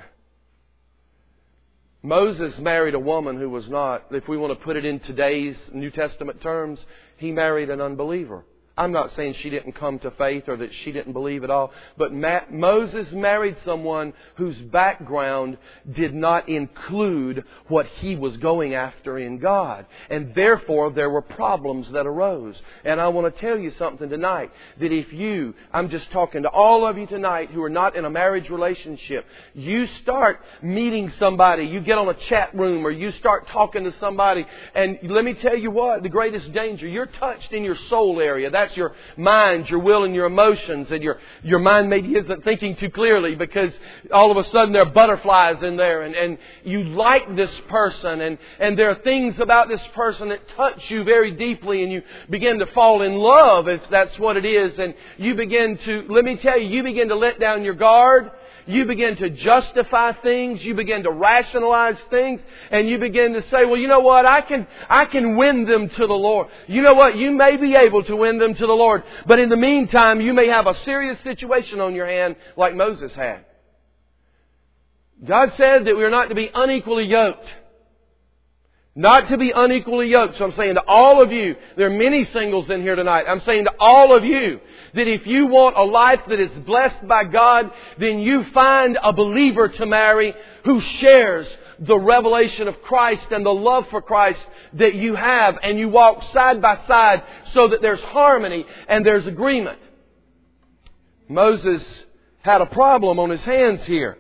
Moses married a woman who was not, if we want to put it in today's New Testament terms, he married an unbeliever. I'm not saying she didn't come to faith or that she didn't believe at all. But Ma- Moses married someone whose background did not include what he was going after in God. And therefore, there were problems that arose. And I want to tell you something tonight. That if you, I'm just talking to all of you tonight who are not in a marriage relationship. You start meeting somebody. You get on a chat room or you start talking to somebody. And let me tell you what, the greatest danger. You're touched in your soul area. That's your mind, your will, and your emotions. And your, your mind maybe isn't thinking too clearly because all of a sudden there are butterflies in there. And, and you like this person. And, and there are things about this person that touch you very deeply. And you begin to fall in love, if that's what it is. And you begin to, let me tell you, you begin to let down your guard. You begin to justify things. You begin to rationalize things. And you begin to say, well, you know what? I can, I can win them to the Lord. You know what? You may be able to win them to the Lord. But in the meantime, you may have a serious situation on your hand like Moses had. God said that we are not to be unequally yoked. Not to be unequally yoked. So I'm saying to all of you, there are many singles in here tonight. I'm saying to all of you that if you want a life that is blessed by God, then you find a believer to marry who shares the revelation of Christ and the love for Christ that you have, and you walk side by side so that there's harmony and there's agreement. Moses had a problem on his hands here.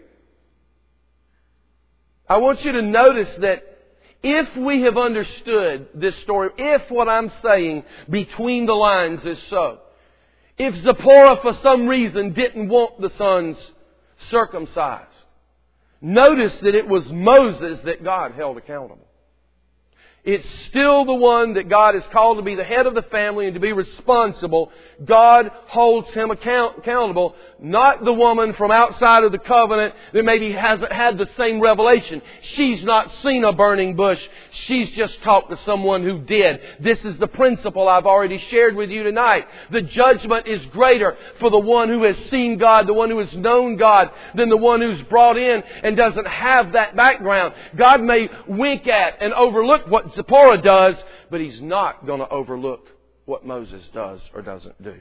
I want you to notice that if we have understood this story, if what I'm saying between the lines is so, if Zipporah for some reason didn't want the sons circumcised, notice that it was Moses that God held accountable. It's still the one that God has called to be the head of the family and to be responsible. God holds him account- accountable, not the woman from outside of the covenant that maybe hasn't had the same revelation. She's not seen a burning bush. She's just talked to someone who did. This is the principle I've already shared with you tonight. The judgment is greater for the one who has seen God, the one who has known God, than the one who's brought in and doesn't have that background. God may wink at and overlook what Zipporah does, but He's not going to overlook what Moses does or doesn't do.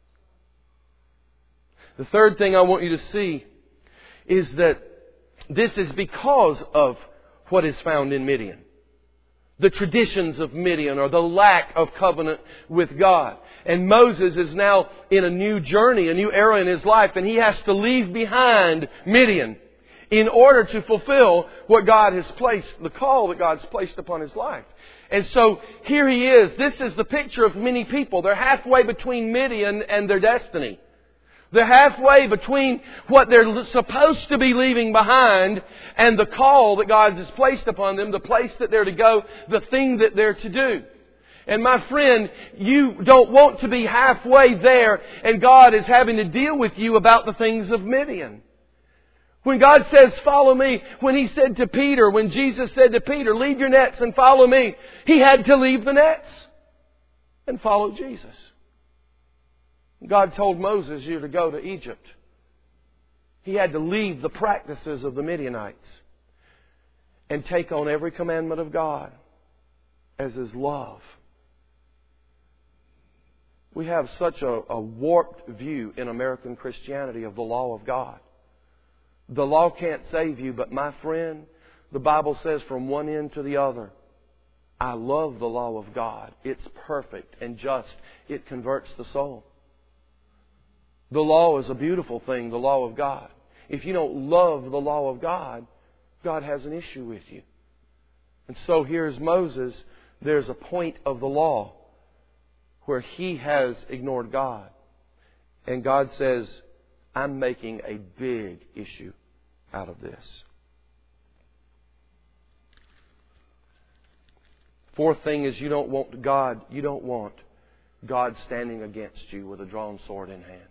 The third thing I want you to see is that this is because of what is found in Midian. The traditions of Midian, or the lack of covenant with God. And Moses is now in a new journey, a new era in his life, and he has to leave behind Midian in order to fulfill what God has placed, the call that God's placed upon his life. And so here he is. This is the picture of many people. They're halfway between Midian and their destiny. They're halfway between what they're supposed to be leaving behind and the call that God has placed upon them, the place that they're to go, the thing that they're to do. And my friend, you don't want to be halfway there and God is having to deal with you about the things of Midian. When God says, follow me, when He said to Peter, when Jesus said to Peter, leave your nets and follow me, he had to leave the nets and follow Jesus. God told Moses, you're to go to Egypt. He had to leave the practices of the Midianites and take on every commandment of God as His love. We have such a, a warped view in American Christianity of the law of God. The law can't save you, but my friend, the Bible says from one end to the other, I love the law of God. It's perfect and just. It converts the soul. The law is a beautiful thing, the law of God. If you don't love the law of God, God has an issue with you. And so here's Moses. There's a point of the law where he has ignored God. And God says, I'm making a big issue out of this. Fourth thing is you don't want God, you don't want God standing against you with a drawn sword in hand.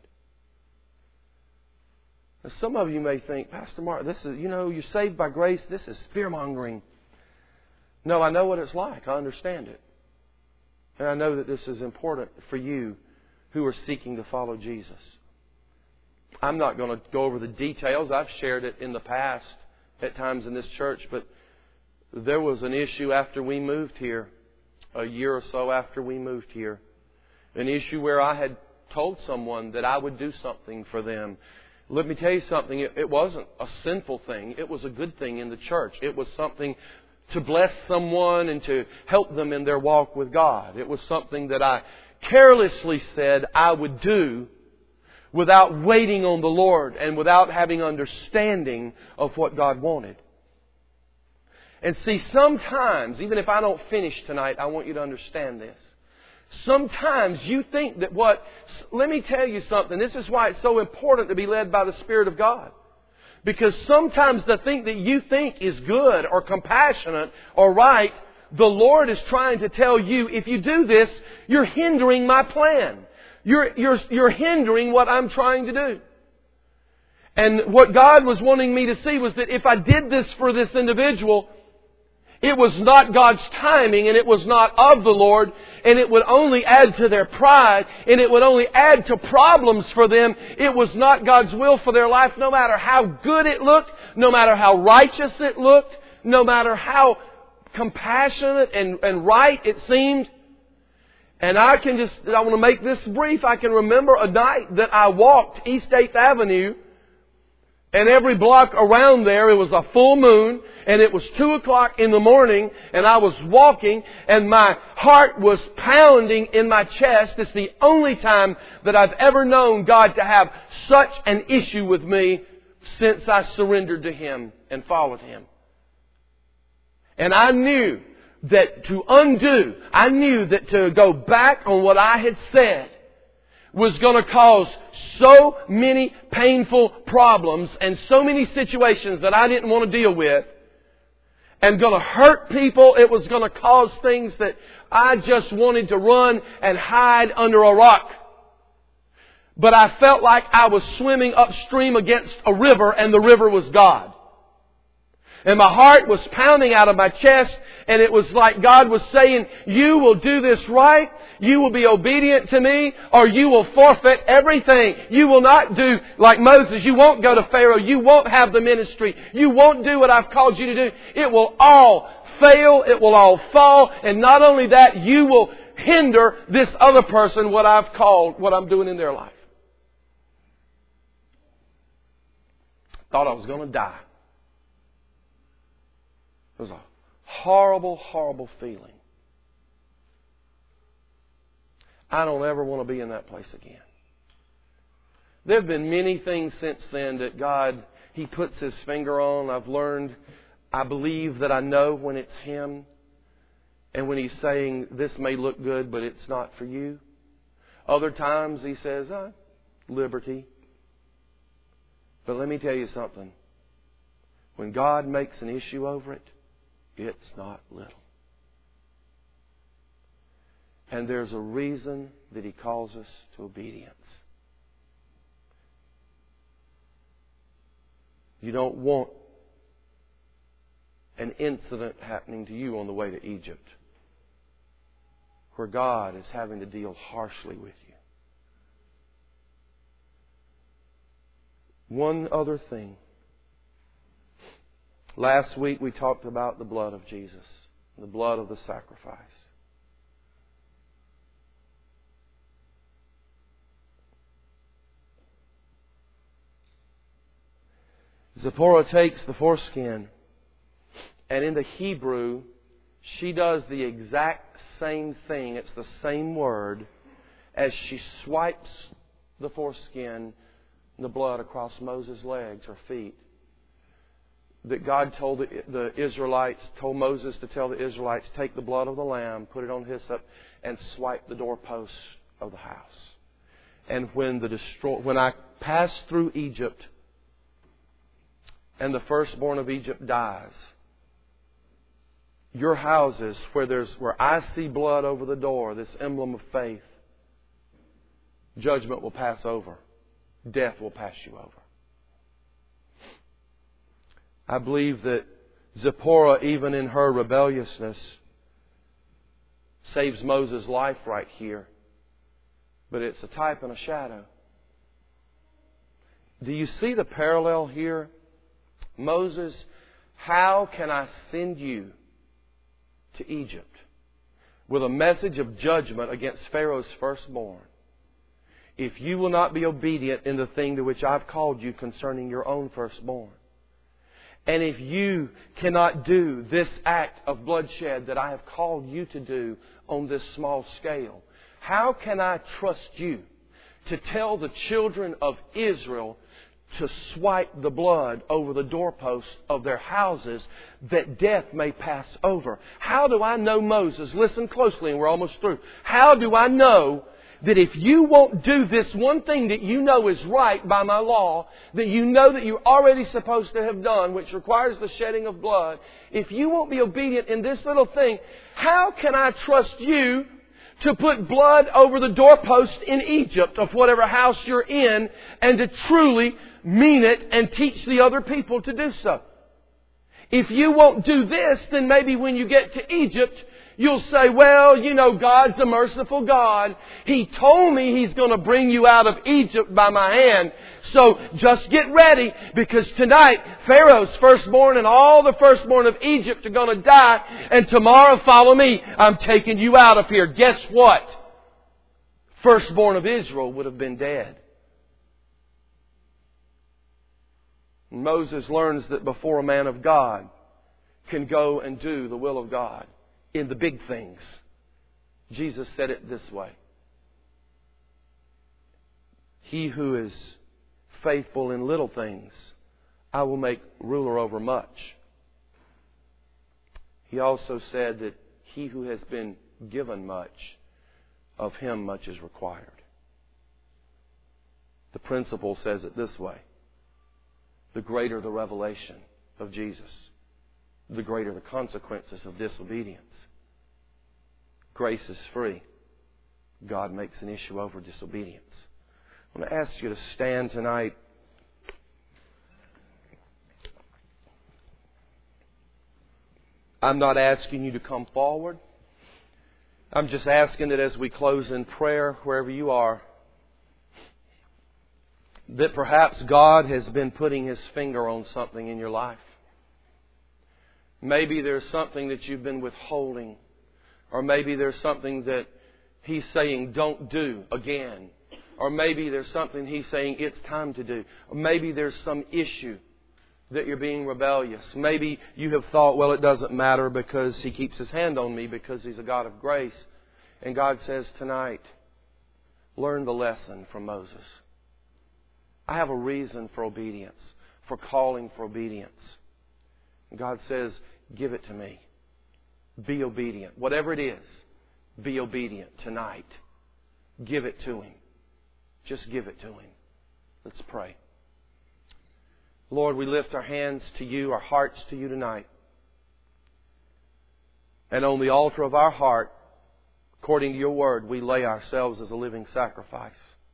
Now, some of you may think, Pastor Mark, this is, you know, you're saved by grace, this is fear-mongering. No, I know what it's like. I understand it. And I know that this is important for you who are seeking to follow Jesus. I'm not going to go over the details. I've shared it in the past at times in this church, but there was an issue after we moved here, a year or so after we moved here, an issue where I had told someone that I would do something for them. Let me tell you something, it, it wasn't a sinful thing. It was a good thing in the church. It was something to bless someone and to help them in their walk with God. It was something that I carelessly said I would do without waiting on the Lord and without having understanding of what God wanted. And see, sometimes, even if I don't finish tonight, I want you to understand this. Sometimes you think that what... Let me tell you something. This is why it's so important to be led by the Spirit of God. Because sometimes the thing that you think is good or compassionate or right, the Lord is trying to tell you, if you do this, you're hindering my plan. You're, you're, you're hindering what I'm trying to do. And what God was wanting me to see was that if I did this for this individual, it was not God's timing and it was not of the Lord, and it would only add to their pride and it would only add to problems for them. It was not God's will for their life, no matter how good it looked, no matter how righteous it looked, no matter how compassionate and, and right it seemed. And I can just, I want to make this brief. I can remember a night that I walked East eighth Avenue, and every block around there, it was a full moon, and it was two o'clock in the morning, and I was walking, and my heart was pounding in my chest. It's the only time that I've ever known God to have such an issue with me since I surrendered to Him and followed Him. And I knew that to undo, I knew that to go back on what I had said was going to cause so many painful problems and so many situations that I didn't want to deal with, and going to hurt people. It was going to cause things that I just wanted to run and hide under a rock. But I felt like I was swimming upstream against a river, and the river was God. And my heart was pounding out of my chest, and it was like God was saying, you will do this right, you will be obedient to me, or you will forfeit everything. You will not do like Moses. You won't go to Pharaoh. You won't have the ministry. You won't do what I've called you to do. It will all fail. It will all fall. And not only that, you will hinder this other person what I've called, what I'm doing in their life. Thought I was going to die. It was a horrible, horrible feeling. I don't ever want to be in that place again. There have been many things since then that God, He puts His finger on. I've learned, I believe that I know when it's Him. And when He's saying, this may look good, but it's not for you. Other times He says, oh, liberty. But let me tell you something. When God makes an issue over it, it's not little. And there's a reason that He calls us to obedience. You don't want an incident happening to you on the way to Egypt, where God is having to deal harshly with you. One other thing. Last week we talked about the blood of Jesus, the blood of the sacrifice. Zipporah takes the foreskin, and in the Hebrew, she does the exact same thing. It's the same word as she swipes the foreskin, the blood across Moses' legs or feet. That God told the, the Israelites, told Moses to tell the Israelites, take the blood of the lamb, put it on hyssop, and swipe the doorposts of the house. And when the destroy, when I pass through Egypt, and the firstborn of Egypt dies, your houses, where there's where I see blood over the door, this emblem of faith, judgment will pass over. Death will pass you over. I believe that Zipporah, even in her rebelliousness, saves Moses' life right here. But it's a type and a shadow. Do you see the parallel here? Moses, how can I send you to Egypt with a message of judgment against Pharaoh's firstborn if you will not be obedient in the thing to which I've called you concerning your own firstborn? And if you cannot do this act of bloodshed that I have called you to do on this small scale, how can I trust you to tell the children of Israel to swipe the blood over the doorposts of their houses that death may pass over? How do I know, Moses? Listen closely, and we're almost through. How do I know that if you won't do this one thing that you know is right by my law, that you know that you're already supposed to have done, which requires the shedding of blood, if you won't be obedient in this little thing, how can I trust you to put blood over the doorpost in Egypt of whatever house you're in, and to truly mean it and teach the other people to do so? If you won't do this, then maybe when you get to Egypt, You'll say, well, you know, God's a merciful God. He told me He's going to bring you out of Egypt by my hand. So just get ready, because tonight Pharaoh's firstborn and all the firstborn of Egypt are going to die. And tomorrow follow me. I'm taking you out of here. Guess what? Firstborn of Israel would have been dead. Moses learns that before a man of God can go and do the will of God in the big things, Jesus said it this way: He who is faithful in little things, I will make ruler over much. He also said that he who has been given much, of him much is required. The principle says it this way: the greater the revelation of Jesus, the greater the consequences of disobedience. Grace is free. God makes an issue over disobedience. I want to ask you to stand tonight. I'm not asking you to come forward. I'm just asking that as we close in prayer, wherever you are, that perhaps God has been putting His finger on something in your life. Maybe there's something that you've been withholding. Or maybe there's something that He's saying, don't do again. Or maybe there's something He's saying, it's time to do. Or maybe there's some issue that you're being rebellious. Maybe you have thought, well, it doesn't matter because He keeps His hand on me because He's a God of grace. And God says tonight, learn the lesson from Moses. I have a reason for obedience, for calling for obedience. And God says, give it to me. Be obedient. Whatever it is, be obedient tonight. Give it to Him. Just give it to Him. Let's pray. Lord, we lift our hands to You, our hearts to You tonight. And on the altar of our heart, according to Your Word, we lay ourselves as a living sacrifice.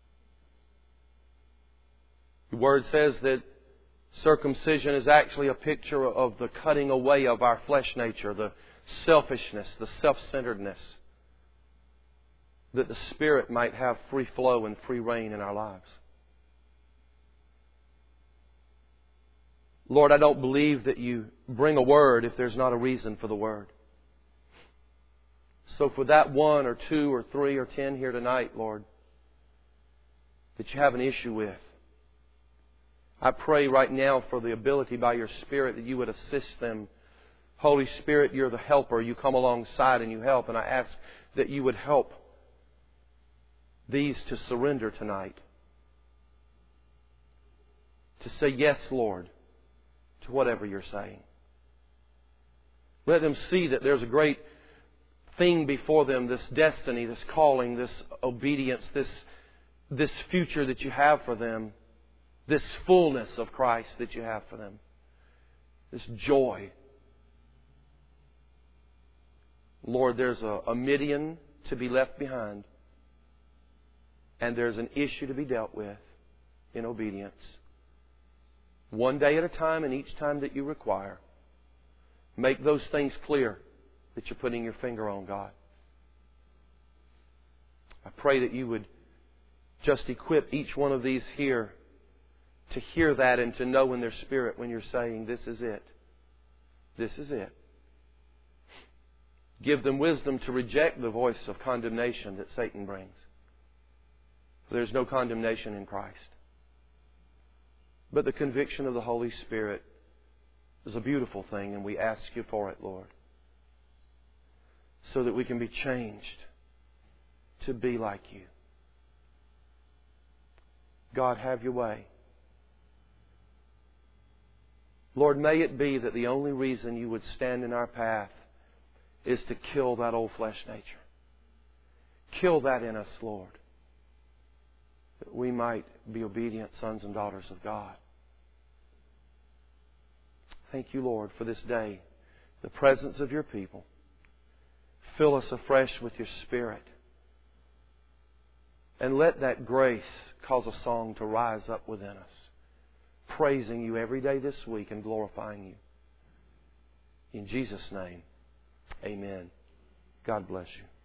Your Word says that circumcision is actually a picture of the cutting away of our flesh nature, the selfishness, the self-centeredness, that the Spirit might have free flow and free reign in our lives. Lord, I don't believe that You bring a word if there's not a reason for the word. So for that one or two or three or ten here tonight, Lord, that You have an issue with, I pray right now for the ability by Your Spirit that You would assist them. Holy Spirit, You're the helper. You come alongside and You help. And I ask that You would help these to surrender tonight. To say, yes, Lord, to whatever You're saying. Let them see that there's a great thing before them, this destiny, this calling, this obedience, this, this future that You have for them, this fullness of Christ that You have for them, this joy. Lord, there's a, a Midian to be left behind, and there's an issue to be dealt with in obedience. One day at a time, and each time that You require. Make those things clear that You're putting Your finger on, God. I pray that You would just equip each one of these here to hear that and to know in their spirit when You're saying, this is it. This is it. Give them wisdom to reject the voice of condemnation that Satan brings. For there's no condemnation in Christ. But the conviction of the Holy Spirit is a beautiful thing, and we ask You for it, Lord, so that we can be changed to be like You. God, have Your way. Lord, may it be that the only reason You would stand in our path is to kill that old flesh nature. Kill that in us, Lord, that we might be obedient sons and daughters of God. Thank You, Lord, for this day, the presence of Your people. Fill us afresh with Your Spirit. And let that grace cause a song to rise up within us, praising You every day this week and glorifying You. In Jesus' name, amen. God bless you.